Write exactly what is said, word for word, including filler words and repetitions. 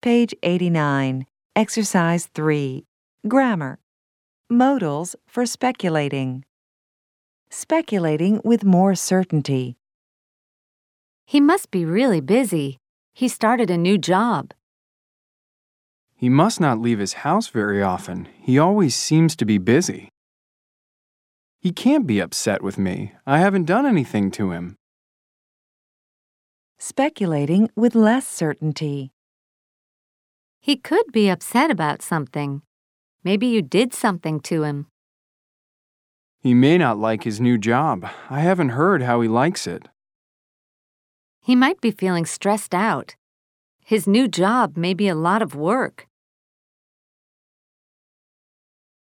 Page eighty-nine, Exercise three. Grammar. Modals for speculating. Speculating with more certainty. He must be really busy. He started a new job. He must not leave his house very often. He always seems to be busy. He can't be upset with me. I haven't done anything to him. Speculating with less certainty. He could be upset about something. Maybe you did something to him. He may not like his new job. I haven't heard how he likes it. He might be feeling stressed out. His new job may be a lot of work.